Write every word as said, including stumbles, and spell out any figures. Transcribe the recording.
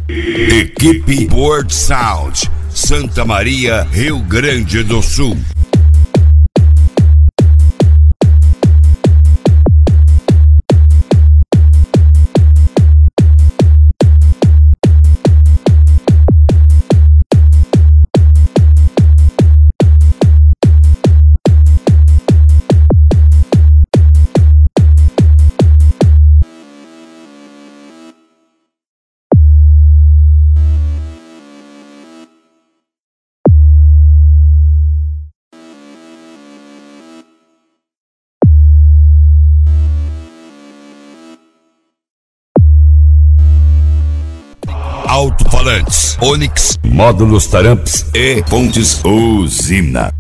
Equipe World Sound, Santa Maria, Rio Grande do Sul. Alto-falantes, Onix, módulos Taramps e fontes usina.